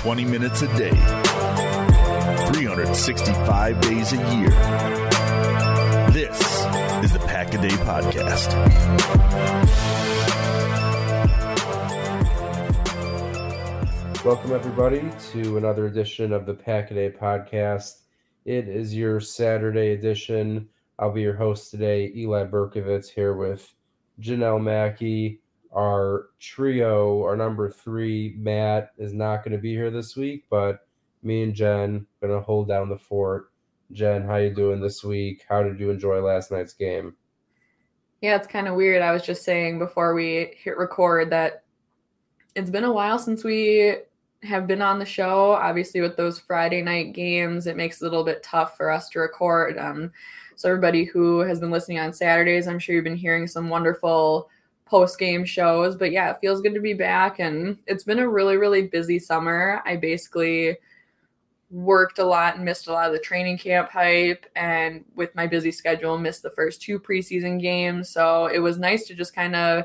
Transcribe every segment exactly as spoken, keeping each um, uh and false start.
twenty minutes a day, three hundred sixty-five days a year. This is the Pack a Day Podcast. Welcome, everybody, to another edition of the Pack a Day Podcast. It is your Saturday edition. I'll be your host today, Eli Berkovitz, here with Janelle Mackey. Our trio, our number three, Matt, is not going to be here this week, but me and Jen are going to hold down the fort. Jen, how you doing this week? How did you enjoy last night's game? Yeah, it's kind of weird. I was just saying before we hit record that it's been a while since we have been on the show. Obviously, with those Friday night games, it makes it a little bit tough for us to record. Um, so everybody who has been listening on Saturdays, I'm sure you've been hearing some wonderful post-game shows. But yeah, it feels good to be back. And it's been a really, really busy summer. I basically worked a lot and missed a lot of the training camp hype. And with my busy schedule, missed the first two preseason games. So it was nice to just kind of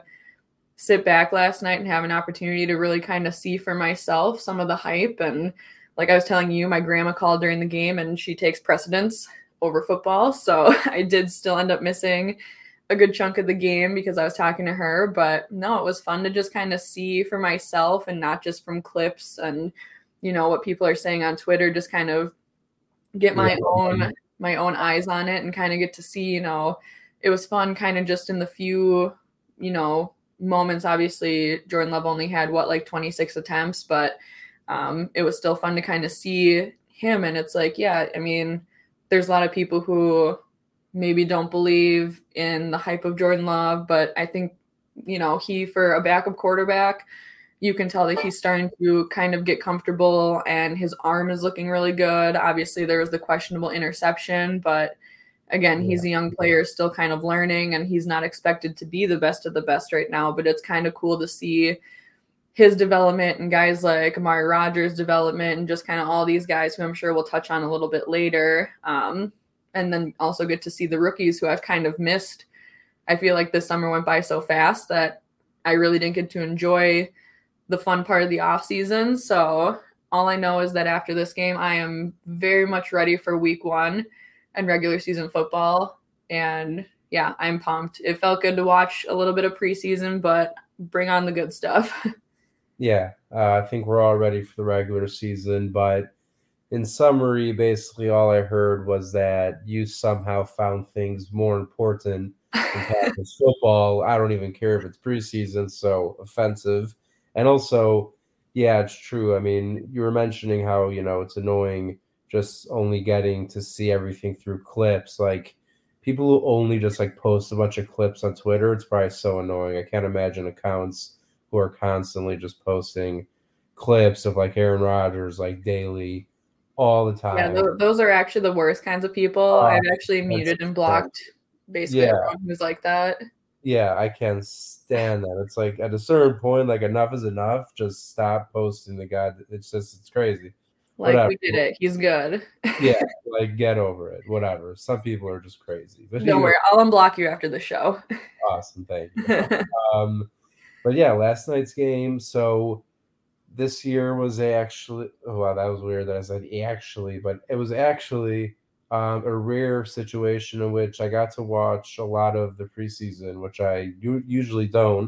sit back last night and have an opportunity to really kind of see for myself some of the hype. And like I was telling you, my grandma called during the game and she takes precedence over football. So I did still end up missing a good chunk of the game because I was talking to her. But no, it was fun to just kind of see for myself and not just from clips and, you know, what people are saying on Twitter, just kind of get my yeah. own, my own eyes on it and kind of get to see, you know, it was fun kind of just in the few, you know, moments. Obviously Jordan Love only had what, like twenty-six attempts, but um, it was still fun to kind of see him. And it's like, yeah, I mean, there's a lot of people who maybe don't believe in the hype of Jordan Love, but I think, you know, he, for a backup quarterback, you can tell that he's starting to kind of get comfortable and his arm is looking really good. Obviously there was the questionable interception, but again, he's a young player still kind of learning and he's not expected to be the best of the best right now, but it's kind of cool to see his development and guys like Amari Rodgers' development and just kind of all these guys who I'm sure we'll touch on a little bit later. Um, and then also get to see the rookies who I've kind of missed. I feel like this summer went by so fast that I really didn't get to enjoy the fun part of the off season. So all I know is that after this game, I am very much ready for week one and regular season football. And yeah, I'm pumped. It felt good to watch a little bit of preseason, but bring on the good stuff. Yeah, uh, I think we're all ready for the regular season, but in summary, basically all I heard was that you somehow found things more important than Packers football. I don't even care if it's preseason, so offensive. And also, yeah, it's true. I mean, you were mentioning how, you know, it's annoying just only getting to see everything through clips. Like, people who only just, like, post a bunch of clips on Twitter, it's probably so annoying. I can't imagine accounts who are constantly just posting clips of, like, Aaron Rodgers, like, daily, all the time. Yeah, th- those are actually the worst kinds of people. Uh, I've actually muted and blocked basically yeah. everyone who's like that. Yeah, I can't stand that. It's like, at a certain point, like, enough is enough. Just stop posting the guy. It's just, it's crazy. Like, whatever. We did it. He's good. Yeah, like, get over it. Whatever. Some people are just crazy. But Don't anyway, worry. I'll unblock you after the show. Awesome. Thank you. um, but, yeah, last night's game. So this year was actually – oh, wow, that was weird that I said actually. But it was actually um, a rare situation in which I got to watch a lot of the preseason, which I u- usually don't.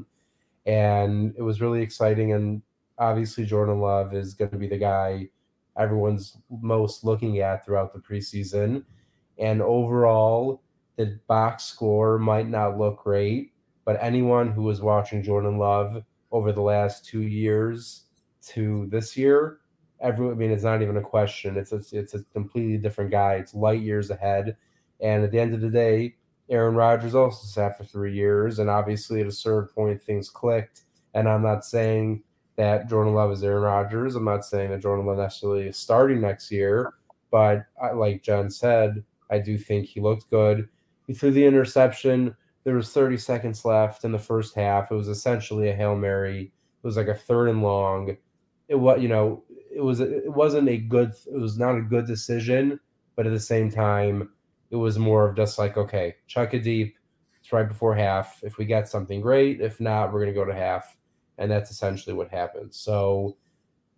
And it was really exciting. And obviously Jordan Love is going to be the guy – everyone's most looking at throughout the preseason. And overall, the box score might not look great, but anyone who was watching Jordan Love over the last two years to this year, every, I mean, it's not even a question. It's a, it's a completely different guy. It's light years ahead. And at the end of the day, Aaron Rodgers also sat for three years. And obviously at a certain point, things clicked. And I'm not saying that Jordan Love is Aaron Rodgers. I'm not saying that Jordan Love necessarily is starting next year, but I, like Jen said, I do think he looked good. He threw the interception. There was thirty seconds left in the first half. It was essentially a Hail Mary. It was like a third and long. It was, you know, it was it wasn't a good. It was not a good decision, but at the same time, it was more of just like, okay, chuck it deep. It's right before half. If we get something, great. If not, we're gonna go to half. And that's essentially what happened. So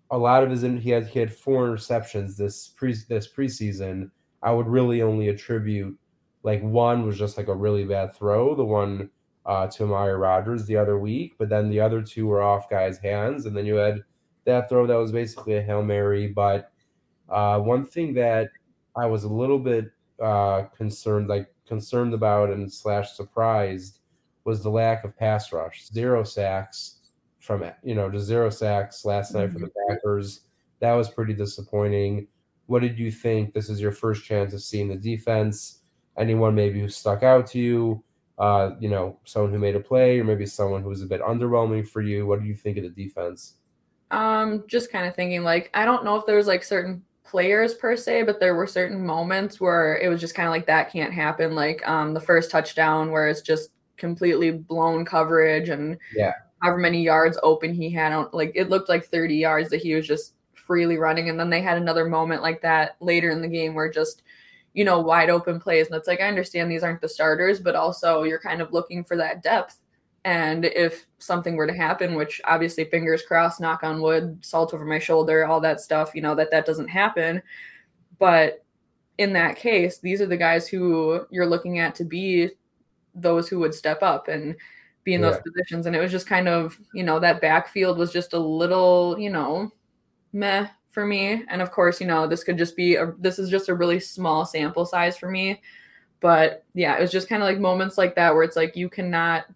a lot of his he had he had four interceptions this pre this preseason. I would really only attribute like one was just like a really bad throw, the one uh, to Amari Rodgers the other week, but then the other two were off guys' hands, and then you had that throw that was basically a Hail Mary. But uh, one thing that I was a little bit uh, concerned, like concerned about and slash surprised, was the lack of pass rush. Zero sacks from you know just zero sacks last night for the Packers. That was pretty disappointing. What did you think? This is your first chance of seeing the defense. Anyone maybe who stuck out to you? Uh, you know, someone who made a play, or maybe someone who was a bit underwhelming for you. What do you think of the defense? Um, just kind of thinking like I don't know if there was like certain players per se, but there were certain moments where it was just kind of like that can't happen. Like um, the first touchdown where it's just completely blown coverage and yeah, however many yards open he had on, like it looked like thirty yards that he was just freely running. And then they had another moment like that later in the game where just, you know, wide open plays. And it's like, I understand these aren't the starters, but also you're kind of looking for that depth. And if something were to happen, which obviously fingers crossed, knock on wood, salt over my shoulder, all that stuff, you know, that that doesn't happen. But in that case, these are the guys who you're looking at to be those who would step up and be in yeah. those positions. And it was just kind of, you know, that backfield was just a little, you know, meh for me. And of course, you know, this could just be, a, this is just a really small sample size for me. But yeah, it was just kind of like moments like that where it's like, you cannot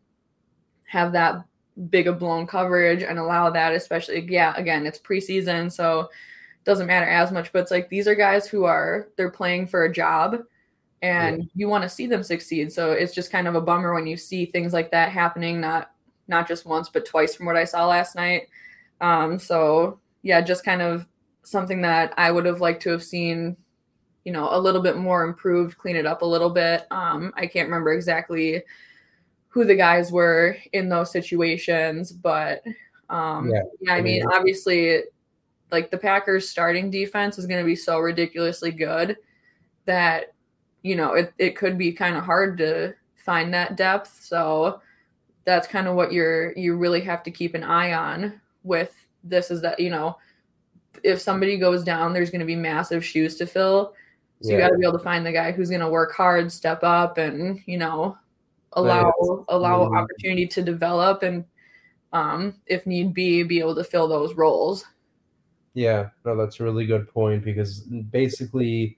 have that big of blown coverage and allow that, especially, yeah, again, it's preseason, so it doesn't matter as much, but it's like, these are guys who are, they're playing for a job and yeah. you want to see them succeed. So it's just kind of a bummer when you see things like that happening, not, not just once, but twice from what I saw last night. Um, so yeah, just kind of something that I would have liked to have seen, you know, a little bit more improved, clean it up a little bit. Um, I can't remember exactly who the guys were in those situations, but um, yeah. yeah, I mean, obviously, like the Packers starting defense is going to be so ridiculously good that, you know, it, it could be kind of hard to find that depth. So that's kind of what you're, you really have to keep an eye on with this, is that, you know, if somebody goes down, there's going to be massive shoes to fill. So yeah. you got to be able to find the guy who's going to work hard, step up, and, you know, allow allow mm-hmm. opportunity to develop and um if need be be able to fill those roles. Yeah, no, that's a really good point, because basically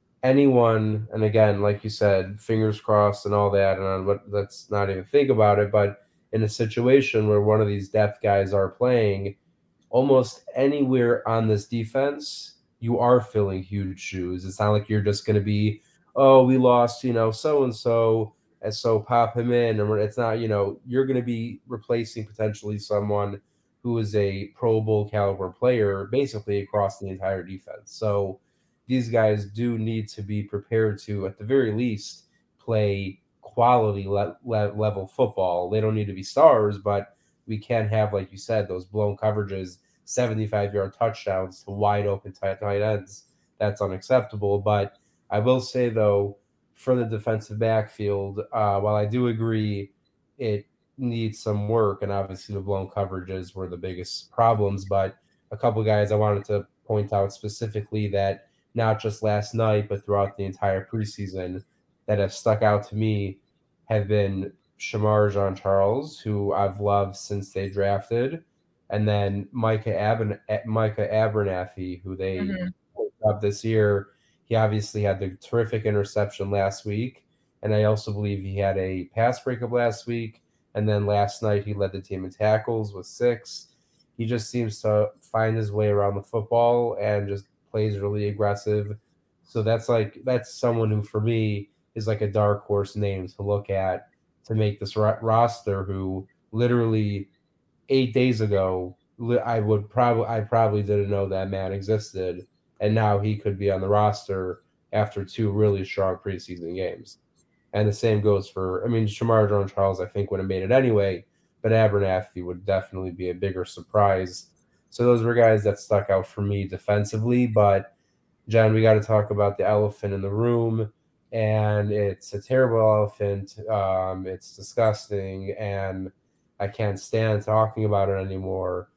anyone, and again, like you said, fingers crossed and all that, and but let's not even think about it, but in a situation where one of these depth guys are playing, almost anywhere on this defense, you are filling huge shoes. It's not like you're just going to be, oh, we lost, you know, so-and-so, and so pop him in. And it's not, you know, you're going to be replacing potentially someone who is a Pro Bowl caliber player basically across the entire defense. So these guys do need to be prepared to, at the very least, play quality le- le- level football. They don't need to be stars, but we can have, like you said, those blown coverages, seventy-five-yard touchdowns to wide open tight, tight ends. That's unacceptable. But I will say, though, for the defensive backfield, uh, while I do agree it needs some work, and obviously the blown coverages were the biggest problems, but a couple guys I wanted to point out specifically that not just last night, but throughout the entire preseason that have stuck out to me have been Shamar Jean-Charles, who I've loved since they drafted, and then Micah, Abern- Micah Abernathy, who they mm-hmm. picked up this year. He obviously had the terrific interception last week, and I also believe he had a pass breakup last week, and then last night he led the team in tackles with six. He just seems to find his way around the football and just plays really aggressive. So that's like that's someone who, for me, is like a dark horse name to look at to make this ro- roster. Who literally eight days ago, I would probably I probably didn't know that man existed, and now he could be on the roster after two really strong preseason games. And the same goes for, I mean, Shamar Jean-Charles, I think, would have made it anyway, but Abernathy would definitely be a bigger surprise. So those were guys that stuck out for me defensively. But, John, we got to talk about the elephant in the room, and it's a terrible elephant. Um, it's disgusting, and I can't stand talking about it anymore.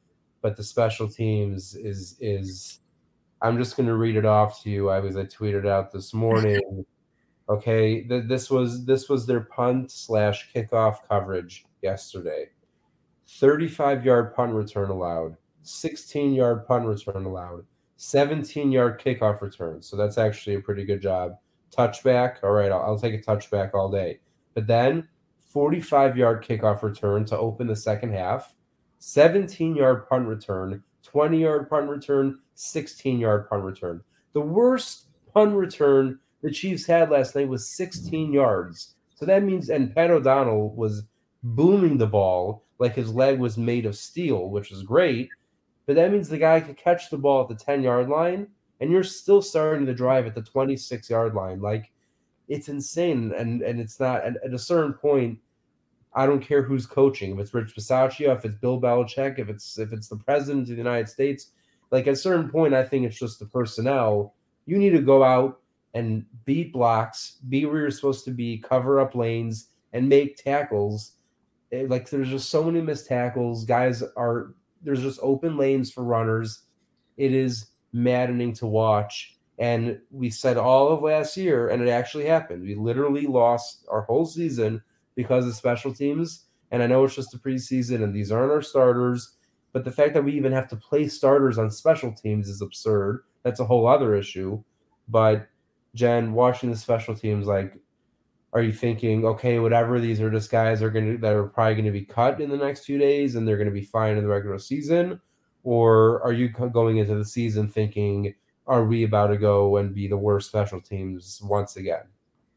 but the special teams is is. I'm just going to read it off to you. I was I tweeted out this morning. Okay, th- this was this was their punt slash kickoff coverage yesterday. thirty-five-yard punt return allowed, sixteen-yard punt return allowed, seventeen-yard kickoff return. So that's actually a pretty good job. Touchback, all right, I'll, I'll take a touchback all day. But then forty-five-yard kickoff return to open the second half, seventeen-yard punt return, twenty-yard punt return, sixteen-yard punt return. The worst punt return the Chiefs had last night was sixteen yards. So that means, and Pat O'Donnell was booming the ball like his leg was made of steel, which is great. But that means the guy could catch the ball at the ten-yard line, and you're still starting the drive at the twenty-six-yard line. Like, it's insane. And and it's not, at, at a certain point, I don't care who's coaching. If it's Rich Bisaccia, if it's Bill Belichick, if it's if it's the president of the United States, like at a certain point, I think it's just the personnel. You need to go out and beat blocks, be where you're supposed to be, cover up lanes, and make tackles. It, like there's just so many missed tackles. Guys are there's just open lanes for runners. It is maddening to watch. And we said all of last year, and it actually happened. We literally lost our whole season because of special teams. And I know it's just a preseason, and these aren't our starters. But the fact that we even have to play starters on special teams is absurd. That's a whole other issue. But Jen, watching the special teams, like, are you thinking, okay, whatever, these are just guys are going to that are probably going to be cut in the next few days, and they're going to be fine in the regular season? Or are you going into the season thinking, are we about to go and be the worst special teams once again?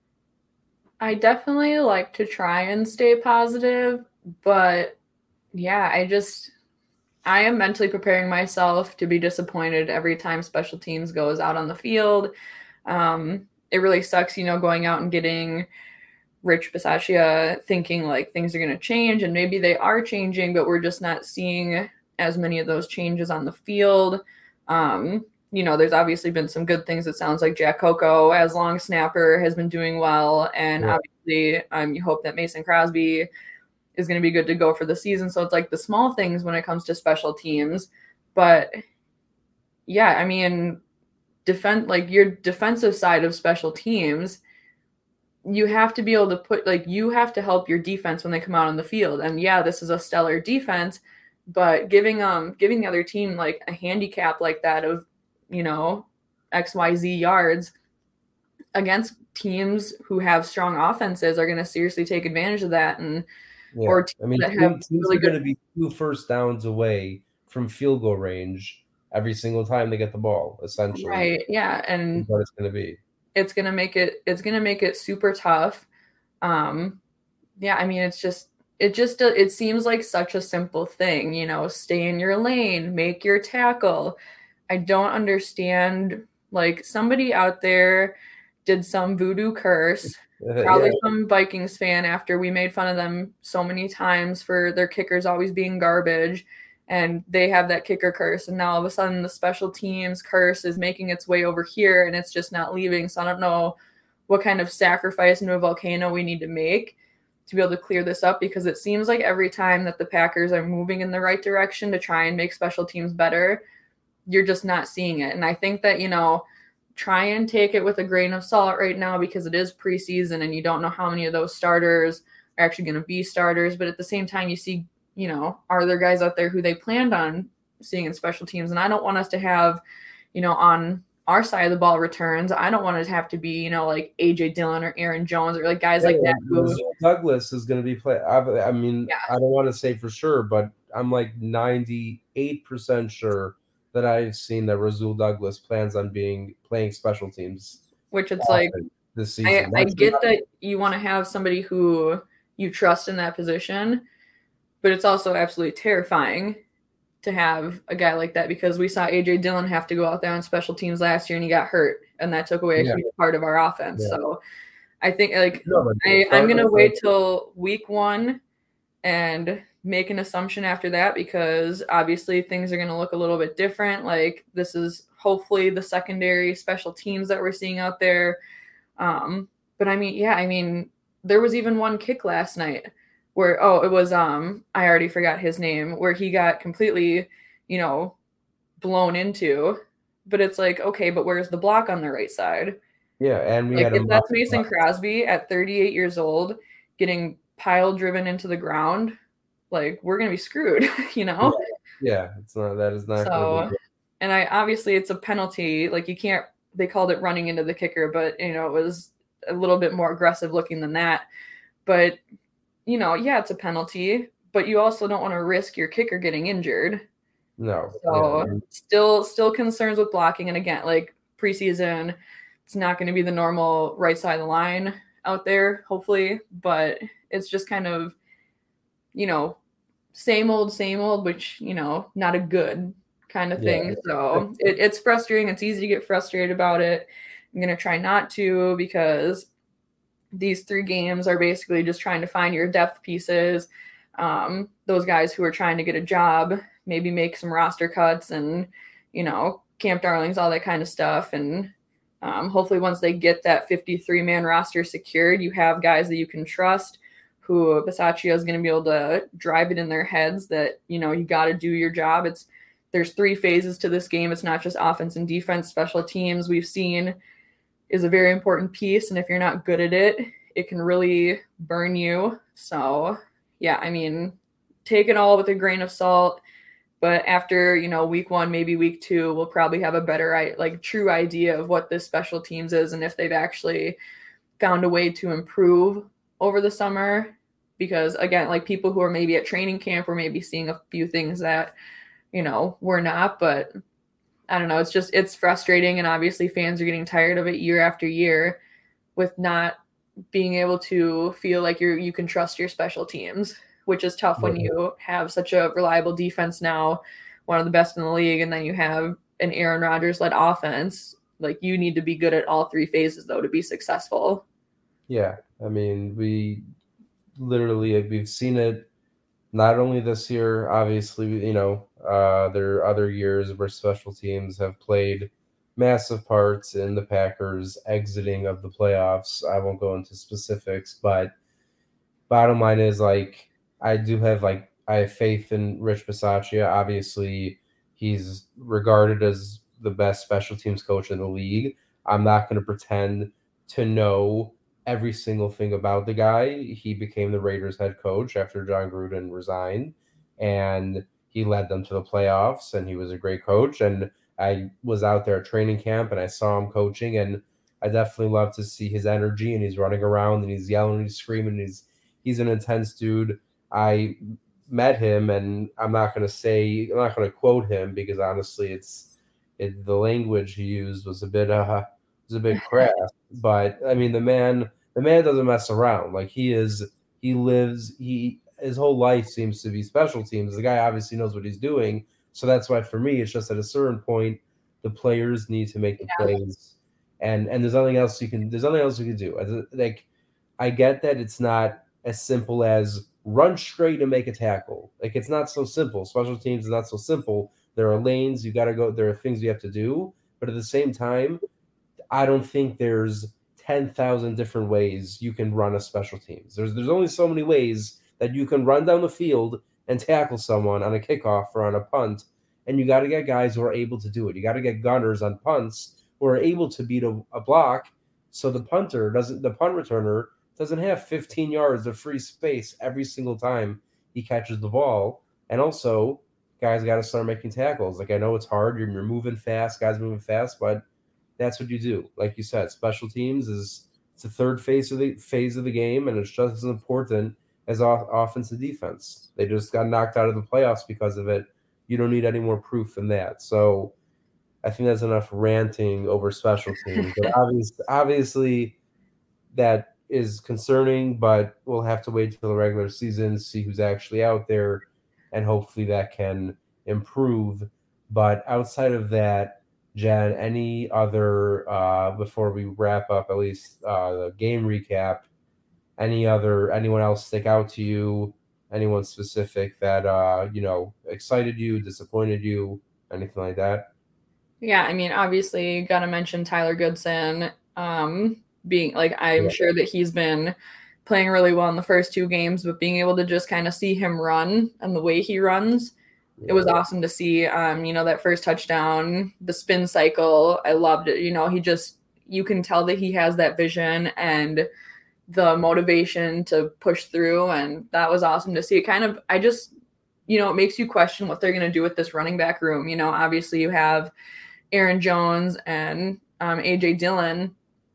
I definitely like to try and stay positive, but yeah, I just I am mentally preparing myself to be disappointed every time special teams goes out on the field. Um, it really sucks, you know, going out and getting Rich Bisaccia thinking like things are going to change, and maybe they are changing, but we're just not seeing as many of those changes on the field. Um, you know, there's obviously been some good things. It sounds like Jack Coco as long snapper has been doing well. And yeah. obviously um, you hope that Mason Crosby is going to be good to go for the season. So it's like the small things when it comes to special teams. But yeah, I mean, defend like your defensive side of special teams, you have to be able to put like you have to help your defense when they come out on the field. And yeah, this is a stellar defense, but giving um giving the other team like a handicap like that of, you know, X Y Z yards against teams who have strong offenses are going to seriously take advantage of that. And yeah. or teams I mean, that teams, have teams really are going to be two first downs away from field goal range every single time they get the ball, essentially. Right. Yeah. And what it's going to be. It's going to make it, it's going to make it super tough. Um, yeah. I mean, it's just, it just, it seems like such a simple thing, you know, stay in your lane, make your tackle. I don't understand, like somebody out there did some voodoo curse, probably yeah. some Vikings fan after we made fun of them so many times for their kickers always being garbage, and they have that kicker curse, and now all of a sudden the special teams curse is making its way over here and it's just not leaving. So I don't know what kind of sacrifice into a volcano we need to make to be able to clear this up, because it seems like every time that the Packers are moving in the right direction to try and make special teams better, you're just not seeing it. And I think that, you know, try and take it with a grain of salt right now because it is preseason and you don't know how many of those starters are actually going to be starters. But at the same time, you see, you know, are there guys out there who they planned on seeing in special teams? And I don't want us to have, you know, on our side of the ball returns, I don't want it to have to be, you know, like A J Dillon or Aaron Jones or like guys yeah, like that. Who, Douglas is going to be playing. I, I mean, yeah. I don't want to say for sure, but I'm like ninety-eight percent sure that I've seen that Rasul Douglas plans on being playing special teams. Which it's like, this season. I, I get that you want to have somebody who you trust in that position, but it's also absolutely terrifying to have a guy like that, because we saw A J Dillon have to go out there on special teams last year and he got hurt, and that took away a yeah. huge part of our offense. Yeah. So I think like no, I, I'm going to wait till week one and make an assumption after that, because obviously things are going to look a little bit different. Like this is hopefully the secondary special teams that we're seeing out there. Um, but I mean, yeah, I mean, there was even one kick last night where, oh, it was, um, I already forgot his name, where he got completely you know, blown into. But it's like, okay, but where's the block on the right side? Yeah, and we like had if a that's Mason Crosby at thirty-eight years old getting pile driven into the ground, like we're gonna be screwed, you know? Yeah, yeah, it's not that is not so, gonna be good. And I obviously it's a penalty. Like you can't. They called it running into the kicker, but you know it was a little bit more aggressive looking than that. But you know, yeah, it's a penalty, but you also don't want to risk your kicker getting injured. No. So yeah. still, still concerns with blocking. And again, like preseason, it's not going to be the normal right side of the line out there, hopefully, but it's just kind of, you know, same old, same old, which, you know, not a good kind of thing. Yeah. So it, it's frustrating. It's easy to get frustrated about it. I'm going to try not to, because these three games are basically just trying to find your depth pieces. Um, those guys who are trying to get a job, maybe make some roster cuts and, you know, camp darlings, all that kind of stuff. And um, hopefully once they get that fifty-three man roster secured, you have guys that you can trust, who Bisaccia is going to be able to drive it in their heads that, you know, you got to do your job. It's there's three phases to this game. It's not just offense and defense. Special teams, we've seen, is a very important piece. And if you're not good at it, it can really burn you. So yeah, I mean, take it all with a grain of salt. But after, you know, week one, maybe week two, we'll probably have a better, like, true idea of what this special teams is and if they've actually found a way to improve over the summer. Because, again, like, people who are maybe at training camp were maybe seeing a few things that, you know, we're not. But I don't know. It's just, it's frustrating. And obviously fans are getting tired of it year after year with not being able to feel like you're, you can trust your special teams, which is tough when you have such a reliable defense now, one of the best in the league, and then you have an Aaron Rodgers-led offense. Like, you need to be good at all three phases, though, to be successful. Yeah, I mean, we literally, we've seen it not only this year, obviously, you know, uh, there are other years where special teams have played massive parts in the Packers exiting of the playoffs. I won't go into specifics, but bottom line is, like, I do have, like, I have faith in Rich Bisaccia. Obviously, he's regarded as the best special teams coach in the league. I'm not going to pretend to know every single thing about the guy. He became the Raiders head coach after John Gruden resigned, and he led them to the playoffs, and he was a great coach. And I was out there at training camp, and I saw him coaching, and I definitely love to see his energy, and he's running around, and he's yelling, and he's screaming, and he's he's an intense dude. I met him, and I'm not going to say, I'm not going to quote him, because honestly, it's it, the language he used was a bit uh was a bit crass. But I mean, the man, the man doesn't mess around. Like, he is, he lives, he his whole life seems to be special teams. The guy obviously knows what he's doing, so that's why for me, it's just at a certain point, the players need to make the yeah. plays, and and there's nothing else you can, there's nothing else you can do. Like, I get that it's not as simple as run straight and make a tackle. Like, it's not so simple. Special teams is not so simple. There are lanes you got to go. There are things you have to do. But at the same time, I don't think there's ten thousand different ways you can run a special teams. There's there's only so many ways that you can run down the field and tackle someone on a kickoff or on a punt. And you got to get guys who are able to do it. You got to get gunners on punts who are able to beat a, a block, so the punter doesn't, the punt returner doesn't have fifteen yards of free space every single time he catches the ball. And also, guys got to start making tackles. Like, I know it's hard. You're, you're moving fast. Guys moving fast, but that's what you do. Like you said, special teams is it's the third phase of the phase of the game, and it's just as important as off, offense and defense. They just got knocked out of the playoffs because of it. You don't need any more proof than that. So I think that's enough ranting over special teams. But obviously, obviously that is concerning, but we'll have to wait till the regular season, see who's actually out there, and hopefully that can improve. But outside of that, Jen, any other, uh, before we wrap up, at least uh, the game recap, any other, anyone else stick out to you? Anyone specific that, uh, you know, excited you, disappointed you, anything like that? Yeah, I mean, obviously, got to mention Tyler Goodson. Um, being like, I'm yeah. sure that he's been playing really well in the first two games, but being able to just kind of see him run and the way he runs, it was awesome to see. Um, you know, that first touchdown, the spin cycle, I loved it. You know, he just, you can tell that he has that vision and the motivation to push through, and that was awesome to see. It kind of, I just, you know, it makes you question what they're going to do with this running back room. You know, obviously you have Aaron Jones and um, A J Dillon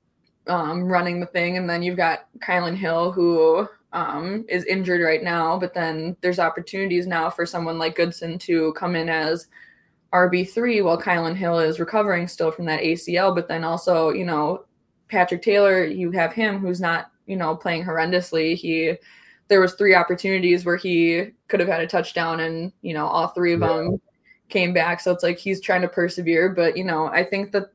um, running the thing, and then you've got Kylan Hill, who um, is injured right now, but then there's opportunities now for someone like Goodson to come in as R B three while Kylan Hill is recovering still from that A C L. But then also, you know, Patrick Taylor, you have him who's not, you know, playing horrendously. He, there was three opportunities where he could have had a touchdown, and, you know, all three of yeah. them came back. So it's like he's trying to persevere. But, you know, I think that,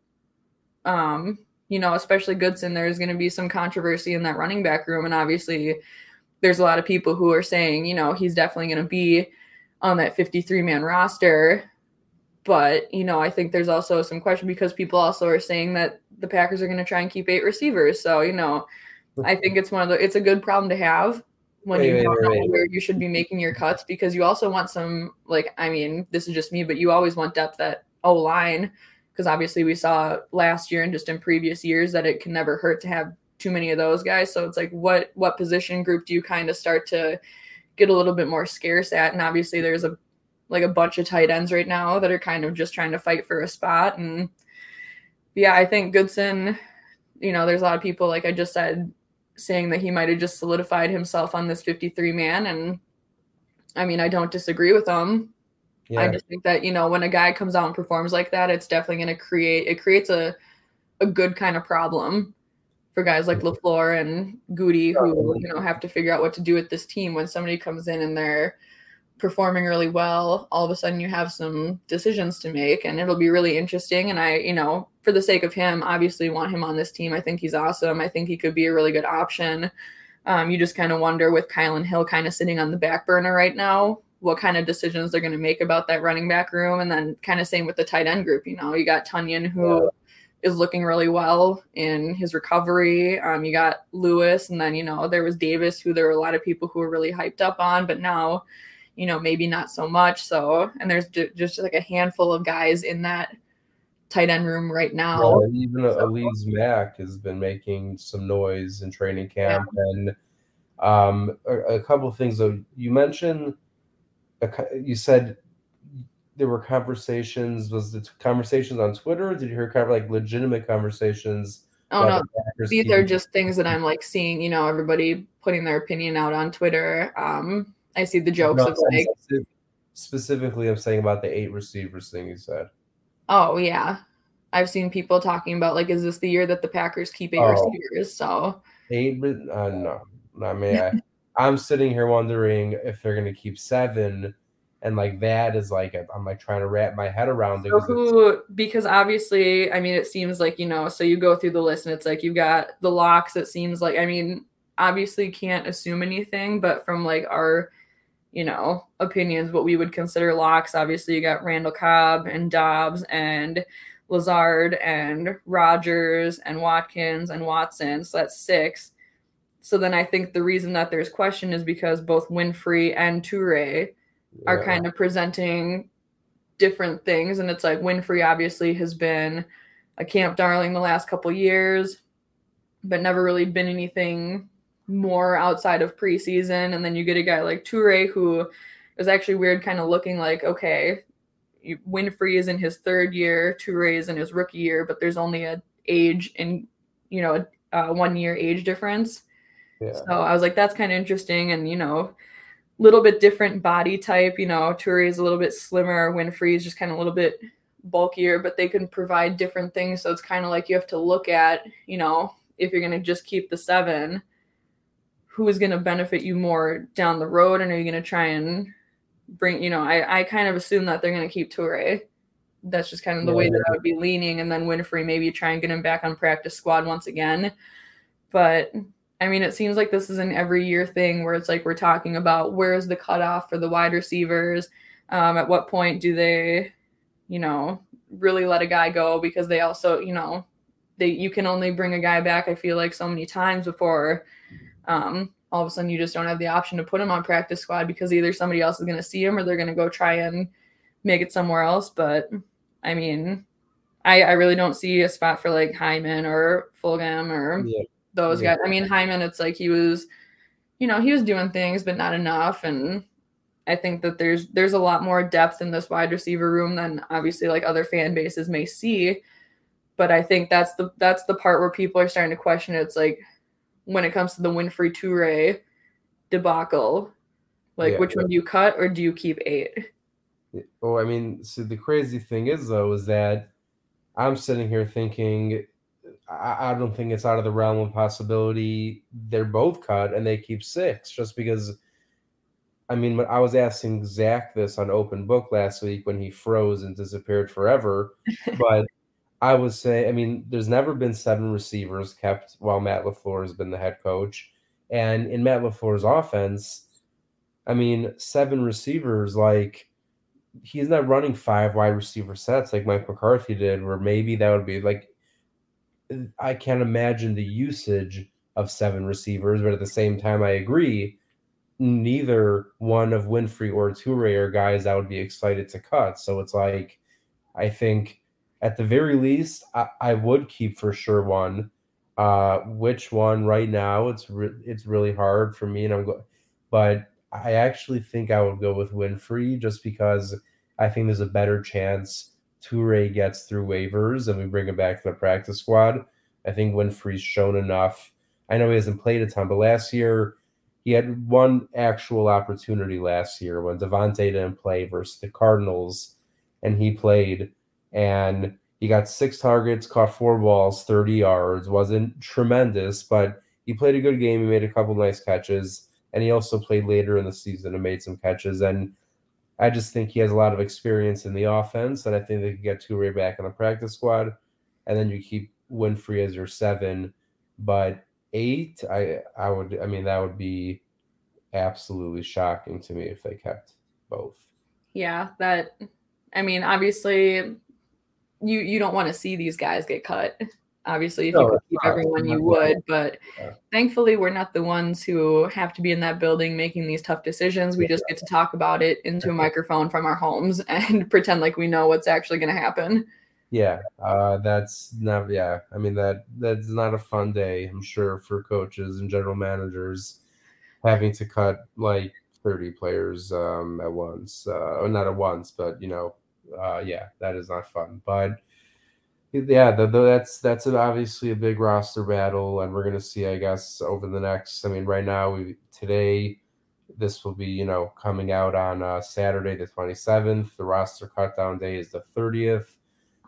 um, you know, especially Goodson, there's going to be some controversy in that running back room. And obviously there's a lot of people who are saying, you know, he's definitely going to be on that fifty-three man roster. But, you know, I think there's also some question because people also are saying that the Packers are going to try and keep eight receivers. So, you know, I think it's one of the, it's a good problem to have when wait, you don't know where you should be making your cuts, because you also want some, like, I mean, this is just me, but you always want depth at O-line, because obviously we saw last year and just in previous years that it can never hurt to have too many of those guys. So it's like, what, what position group do you kind of start to get a little bit more scarce at? And obviously there's a, like a bunch of tight ends right now that are kind of just trying to fight for a spot. And yeah, I think Goodson, you know, there's a lot of people, like I just said, saying that he might have just solidified himself on this fifty-three man. And I mean, I don't disagree with him. Yeah. I just think that, you know, when a guy comes out and performs like that, it's definitely going to create, it creates a, a good kind of problem for guys like LaFleur and Goody, who, you know, have to figure out what to do with this team. When somebody comes in and they're performing really well, all of a sudden you have some decisions to make, and it'll be really interesting. And I, you know, for the sake of him, obviously want him on this team. I think he's awesome. I think he could be a really good option. Um, you just kind of wonder with Kylan Hill kind of sitting on the back burner right now, what kind of decisions they're going to make about that running back room. And then kind of same with the tight end group. You know, you got Tunyon, who yeah. is looking really well in his recovery. Um, you got Lewis, and then, you know, there was Davis, who there were a lot of people who were really hyped up on, but now, you know, maybe not so much. So, and there's ju- just like a handful of guys in that tight end room right now. Yeah, even so. Elise Mack has been making some noise in training camp. Yeah. And um, a, a couple of things, though. You mentioned, a, you said there were conversations, was it conversations on Twitter? Or did you hear kind of like legitimate conversations? Oh, no, the these team? Are just things that I'm like seeing, you know, everybody putting their opinion out on Twitter. Um, I see the jokes no, of like specifically I'm saying about the eight receivers thing you said. Oh yeah. I've seen people talking about like, is this the year that the Packers keep eight oh, receivers? So eight uh, no. I mean I, I'm sitting here wondering if they're gonna keep seven, and like that is like I'm like trying to wrap my head around it. So who, because obviously, I mean, it seems like, you know, so you go through the list and it's like you've got the locks, it seems like, I mean, obviously can't assume anything, but from like our, you know, opinions, what we would consider locks. Obviously, you got Randall Cobb and Dobbs and Lazard and Rodgers and Watkins and Watson. So that's six. So then I think the reason that there's question is because both Winfrey and Toure yeah. are kind of presenting different things. And it's like Winfrey obviously has been a camp darling the last couple years, but never really been anything more outside of preseason. And then you get a guy like Toure, who is actually weird, kind of looking like, okay, you, Winfrey is in his third year, Toure is in his rookie year, but there's only a age in, you know, a, a one year age difference. Yeah. So I was like, that's kind of interesting. And, you know, little bit different body type, you know, Toure is a little bit slimmer, Winfrey is just kind of a little bit bulkier, but they can provide different things. So it's kind of like you have to look at, you know, if you're going to just keep the seven, who is going to benefit you more down the road? And are you going to try and bring, you know, I, I kind of assume that they're going to keep Toure. That's just kind of the yeah. way that I would be leaning. And then Winfrey, maybe try and get him back on practice squad once again. But I mean, it seems like this is an every year thing where it's like, we're talking about where is the cutoff for the wide receivers? Um, at what point do they, you know, really let a guy go? Because they also, you know, they, you can only bring a guy back, I feel like, so many times before, Um, all of a sudden you just don't have the option to put him on practice squad because either somebody else is going to see him or they're going to go try and make it somewhere else. But I mean, I, I really don't see a spot for like Hyman or Fulgham or yeah. those yeah. guys. I mean, Hyman, it's like he was, you know, he was doing things, but not enough. And I think that there's there's a lot more depth in this wide receiver room than obviously like other fan bases may see. But I think that's the that's the part where people are starting to question it. It's like when it comes to the Winfrey Toure debacle, like yeah, which yeah. one do you cut or do you keep eight? Oh, I mean, so the crazy thing is though, is that I'm sitting here thinking I, I don't think it's out of the realm of possibility they're both cut and they keep six just because. I mean, I was asking Zach this on Open Book last week when he froze and disappeared forever, but I was saying, I mean, there's never been seven receivers kept while Matt LaFleur has been the head coach. And in Matt LaFleur's offense, I mean, seven receivers, like, he's not running five wide receiver sets like Mike McCarthy did, where maybe that would be like, I can't imagine the usage of seven receivers, but at the same time, I agree, neither one of Winfrey or Toure are guys I would be excited to cut. So it's like, I think at the very least, I, I would keep for sure one. Uh, which one right now? It's re- it's really hard for me, and I'm go- but I actually think I would go with Winfrey just because I think there's a better chance Toure gets through waivers and we bring him back to the practice squad. I think Winfrey's shown enough. I know he hasn't played a ton, but last year he had one actual opportunity last year when Devontae didn't play versus the Cardinals, and he played, and he got six targets, caught four balls, thirty yards. Wasn't tremendous, but he played a good game. He made a couple nice catches, and he also played later in the season and made some catches. And I just think he has a lot of experience in the offense, and I think they could get Toure back on the practice squad, and then you keep Winfrey as your seven. But eight, I I would, I mean, that would be absolutely shocking to me if they kept both. Yeah, that, I mean, obviously you you don't want to see these guys get cut. Obviously, if no, you could keep everyone, you would. But yeah. Thankfully, we're not the ones who have to be in that building making these tough decisions. We just get to talk about it into a microphone from our homes and pretend like we know what's actually going to happen. Yeah, uh, that's not. Yeah, I mean that that's not a fun day, I'm sure, for coaches and general managers having to cut like thirty players um, at once, uh, or not at once, but you know. Uh, yeah, that is not fun. But yeah, the, the, that's that's an, obviously a big roster battle, and we're gonna see, I guess, over the next. I mean, right now, we today, this will be you know coming out on uh, Saturday the twenty-seventh. The roster cut down day is the thirtieth,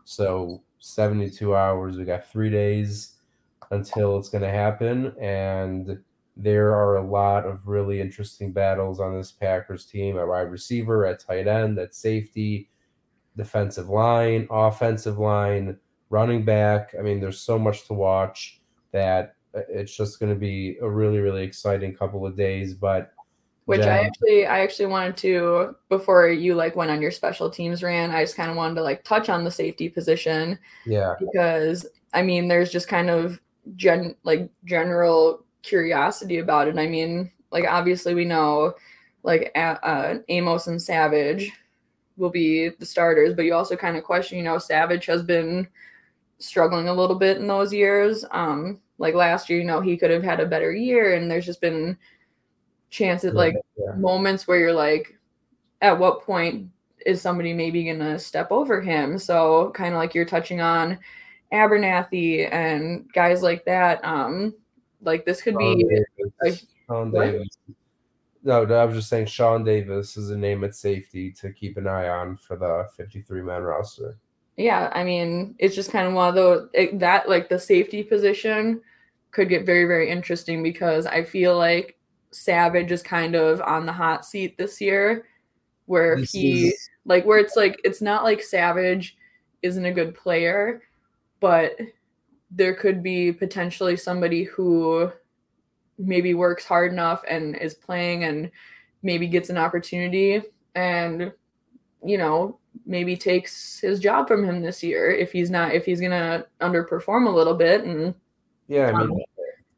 so seventy-two hours. We got three days until it's gonna happen, and there are a lot of really interesting battles on this Packers team at wide receiver, at tight end, at safety, defensive line, offensive line, running back. I mean, there's so much to watch that it's just going to be a really, really exciting couple of days. But which Jen, I actually, I actually wanted to, before you like went on your special teams rant, I just kind of wanted to like touch on the safety position. Yeah. Because I mean, there's just kind of gen like general curiosity about it. I mean, like obviously we know like uh, Amos and Savage will be the starters, but you also kind of question, you know, Savage has been struggling a little bit in those years. Um, like last year, you know, he could have had a better year, and there's just been chances, like yeah. moments where you're like, at what point is somebody maybe going to step over him? So kind of like you're touching on Abernathy and guys like that. Um, like this could Sean be Davis. A, Sean Davis. No, I was just saying Sean Davis is a name at safety to keep an eye on for the fifty-three man roster. Yeah, I mean, it's just kind of one of those it, that like the safety position could get very, very interesting because I feel like Savage is kind of on the hot seat this year, where this he is... like where it's like it's not like Savage isn't a good player, but there could be potentially somebody who maybe works hard enough and is playing and maybe gets an opportunity and, you know, maybe takes his job from him this year if he's not, if he's going to underperform a little bit. And yeah, I mean, um,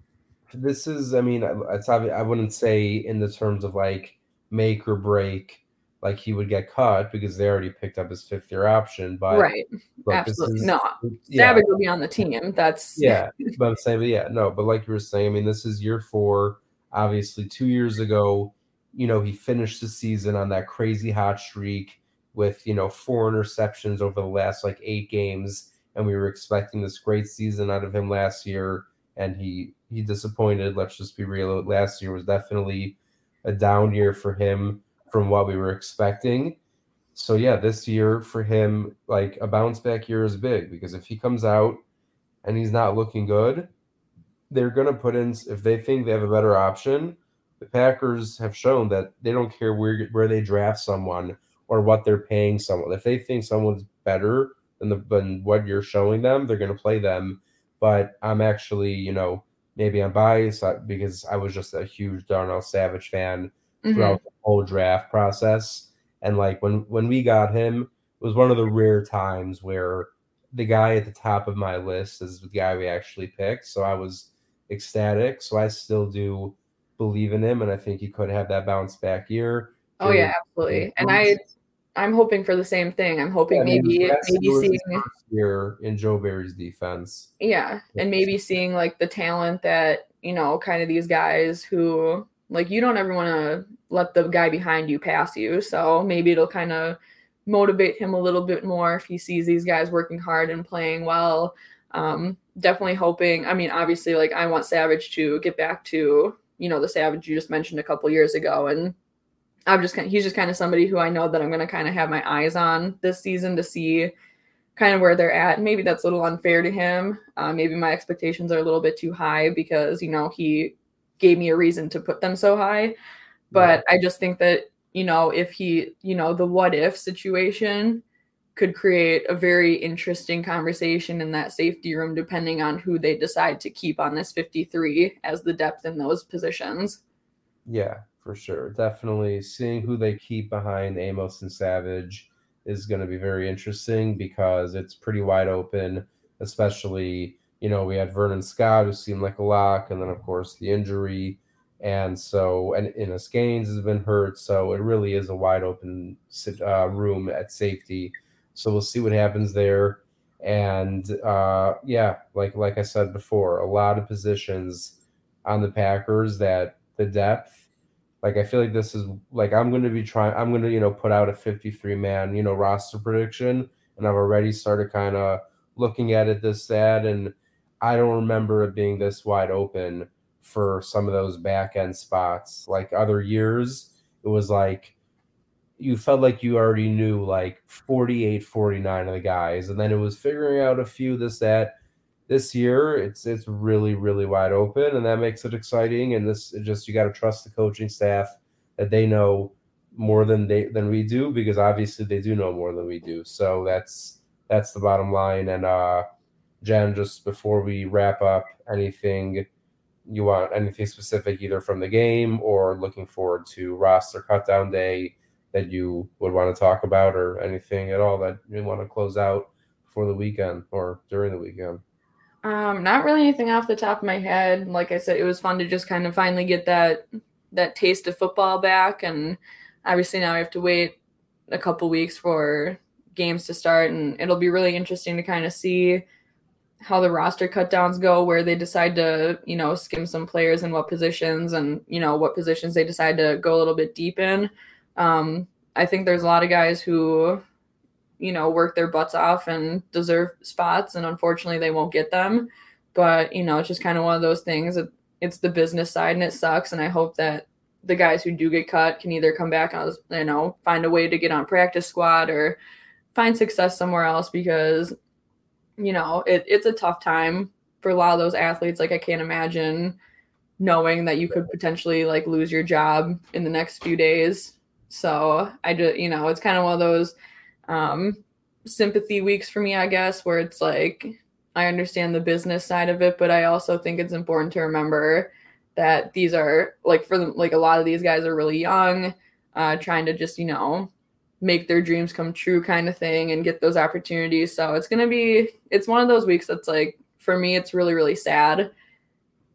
this is, I mean, it's obvious, I wouldn't say in the terms of like make or break, like he would get cut because they already picked up his fifth year option. But right, look, absolutely this is, no. yeah, Savage will be on the team. That's yeah, but I'm saying, but yeah, no, but like you were saying, I mean, this is year four. Obviously, two years ago, you know, he finished the season on that crazy hot streak with, you know, four interceptions over the last like eight games, and we were expecting this great season out of him last year, and he he disappointed. Let's just be real. Last year was definitely a down year for him from what we were expecting. So yeah, this year for him, like a bounce back year is big because if he comes out and he's not looking good, they're going to put in, if they think they have a better option, the Packers have shown that they don't care where where they draft someone or what they're paying someone. If they think someone's better than, the, than what you're showing them, they're going to play them. But I'm actually, you know, maybe I'm biased because I was just a huge Darnell Savage fan throughout mm-hmm. the whole draft process. And like when, when we got him, it was one of the rare times where the guy at the top of my list is the guy we actually picked. So I was ecstatic. So I still do believe in him, and I think he could have that bounce back year. Oh yeah, absolutely. And I, I'm hoping for the same thing. I'm hoping yeah, maybe I mean, maybe seeing first year in Joe Barry's defense. Yeah, and maybe seeing like the talent that, you know, kind of these guys who like you don't ever want to let the guy behind you pass you. So maybe it'll kind of motivate him a little bit more if he sees these guys working hard and playing well. Um, definitely hoping, I mean, obviously, like I want Savage to get back to, you know, the Savage you just mentioned a couple years ago. And I'm just kind of, he's just kind of somebody who I know that I'm going to kind of have my eyes on this season to see kind of where they're at. And maybe that's a little unfair to him. Uh, maybe my expectations are a little bit too high because, you know, he gave me a reason to put them so high. But yeah. I just think that, you know, if he, you know, the what if situation could create a very interesting conversation in that safety room, depending on who they decide to keep on this fifty-three as the depth in those positions. Yeah, for sure. Definitely seeing who they keep behind Amos and Savage is going to be very interesting because it's pretty wide open, especially, you know, we had Vernon Scott who seemed like a lock, and then of course the injury. And so, and Innis Gaines has been hurt. So it really is a wide open uh, room at safety. So we'll see what happens there. And uh, yeah, like, like I said before, a lot of positions on the Packers that the depth, like, I feel like this is like, I'm going to be trying, I'm going to, you know, put out a fifty-three man, you know, roster prediction. And I've already started kind of looking at it, this, that, and I don't remember it being this wide open for some of those back end spots. Like other years, it was like you felt like you already knew like forty-eight, forty-nine of the guys, and then it was figuring out a few, this, that. This year, it's it's really, really wide open, and that makes it exciting. And this it just you got to trust the coaching staff that they know more than they than we do, because obviously they do know more than we do. So that's that's the bottom line. And uh, Jen, just before we wrap up, anything you want, anything specific either from the game or looking forward to roster cutdown day that you would want to talk about, or anything at all that you want to close out before the weekend or during the weekend? Um, not really anything off the top of my head. Like I said, it was fun to just kind of finally get that that taste of football back, and obviously now we have to wait a couple weeks for games to start, and it'll be really interesting to kind of see how the roster cutdowns go, where they decide to, you know, skim some players in what positions, and, you know, what positions they decide to go a little bit deep in. Um, I think there's a lot of guys who, you know, work their butts off and deserve spots, and unfortunately they won't get them. But, you know, it's just kind of one of those things. It's the business side, and it sucks. And I hope that the guys who do get cut can either come back and, you know, find a way to get on practice squad or find success somewhere else, because, you know, it, it's a tough time for a lot of those athletes. Like, I can't imagine knowing that you could potentially like lose your job in the next few days. So I just, you know, it's kind of one of those um, sympathy weeks for me, I guess, where it's like, I understand the business side of it, but I also think it's important to remember that these are like, for them, like a lot of these guys are really young, uh, trying to just, you know, make their dreams come true kind of thing and get those opportunities. So it's going to be, it's one of those weeks that's like, for me, it's really, really sad.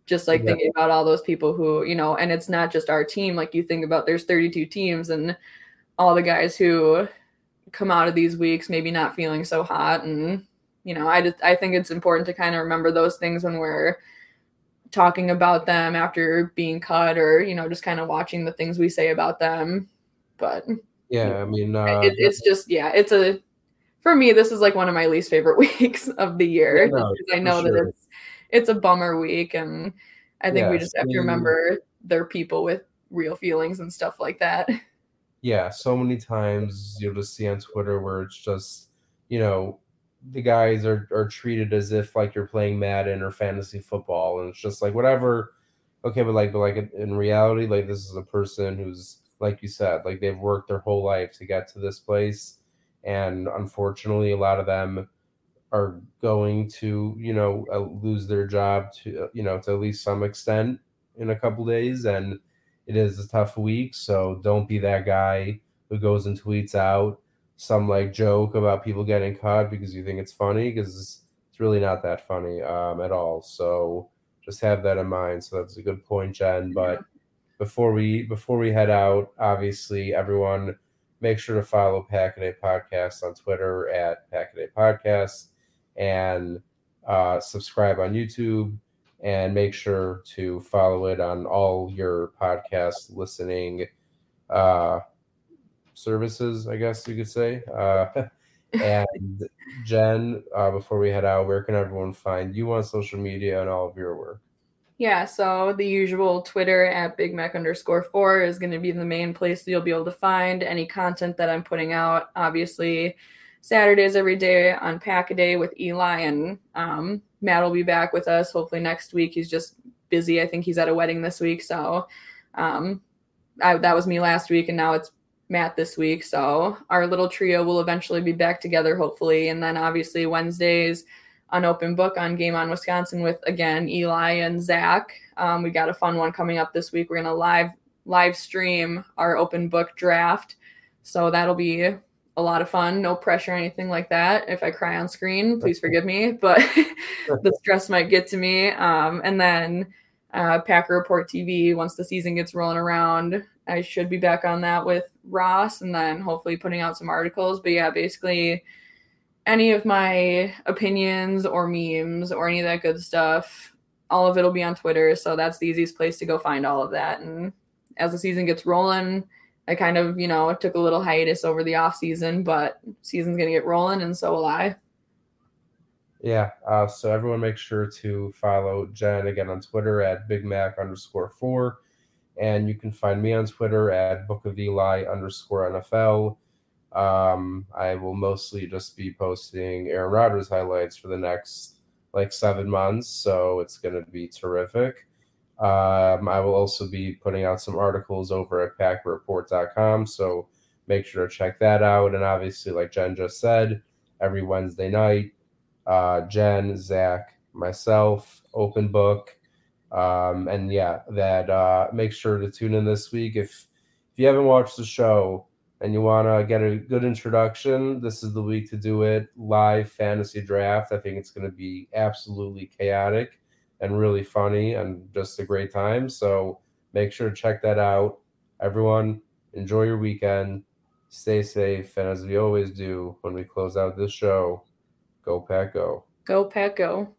just like Yeah. thinking about all those people who, you know, and it's not just our team. Like you think about there's thirty-two teams and all the guys who come out of these weeks maybe not feeling so hot. And, you know, I just, I think it's important to kind of remember those things when we're talking about them after being cut, or, you know, just kind of watching the things we say about them. But yeah, I mean, uh, it, it's just, yeah, it's a, for me, this is like one of my least favorite weeks of the year. Yeah, no, because I for know sure. that it's, it's a bummer week. And I think Yeah, we just have to same. remember they're people with real feelings and stuff like that. Yeah, so many times you'll just see on Twitter where it's just, you know, the guys are, are treated as if like you're playing Madden or fantasy football, and it's just like whatever. Okay, but like, but like in- in reality, like this is a person who's, like you said, like they've worked their whole life to get to this place, and unfortunately, a lot of them are going to, you know, uh, lose their job to, uh, you know, to at least some extent in a couple days, and it is a tough week. So don't be that guy who goes and tweets out some like joke about people getting cut because you think it's funny, because it's, it's really not that funny um, at all. So just have that in mind. So that's a good point, Jen. But before we before we head out, obviously everyone make sure to follow Packaday Podcast on Twitter at Packaday Podcast, and uh, subscribe on YouTube, and make sure to follow it on all your podcast listening uh, services, I guess you could say. Uh, and Jen, uh, before we head out, where can everyone find you on social media and all of your work? Yeah, so the usual Twitter at Big Mac underscore four is going to be the main place that you'll be able to find any content that I'm putting out. Obviously, Saturdays every day on Pack-A-Day with Eli, and um, Matt will be back with us hopefully next week. He's just busy. I think he's at a wedding this week, so um, I, that was me last week, and now it's Matt this week. So our little trio will eventually be back together, hopefully. And then obviously Wednesdays, an open book on Game On Wisconsin with, again, Eli and Zach. Um, we got a fun one coming up this week. We're going to live live stream our open book draft. So that'll be a lot of fun. No pressure or anything like that. If I cry on screen, please forgive me. But the stress might get to me. Um, and then uh, Packer Report T V, once the season gets rolling around, I should be back on that with Ross, and then hopefully putting out some articles. But yeah, basically any of my opinions or memes or any of that good stuff, all of it will be on Twitter. So that's the easiest place to go find all of that. And as the season gets rolling, I kind of, you know, took a little hiatus over the off season, but season's going to get rolling, and so will I. Yeah. Uh, so everyone make sure to follow Jen again on Twitter at Big Mac underscore four. And you can find me on Twitter at Book of Eli underscore N F L. Um, I will mostly just be posting Aaron Rodgers highlights for the next like seven months, so it's going to be terrific. Um, I will also be putting out some articles over at packer report dot com, so make sure to check that out. And obviously, like Jen just said, every Wednesday night, uh, Jen, Zach, myself, open book. Um, and yeah, that uh, make sure to tune in this week. If if you haven't watched the show and you want to get a good introduction, this is the week to do it. Live fantasy draft. I think it's going to be absolutely chaotic and really funny and just a great time. So make sure to check that out. Everyone, enjoy your weekend. Stay safe. And as we always do when we close out this show, go Pack Go. Go Pack Go.